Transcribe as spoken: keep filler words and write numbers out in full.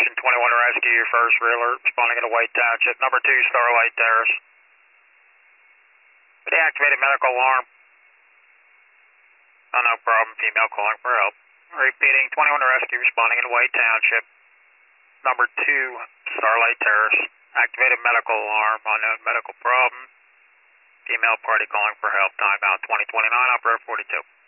Station twenty-one Rescue, your first reeler, responding to White Township, number two, Starlight Terrace. Deactivated medical alarm. Oh, no problem, female calling for help. Repeating, twenty-one Rescue, responding to White Township, number two, Starlight Terrace. Activated medical alarm, unknown medical problem. Female party calling for help, timeout twenty twenty-nine, operator forty-two.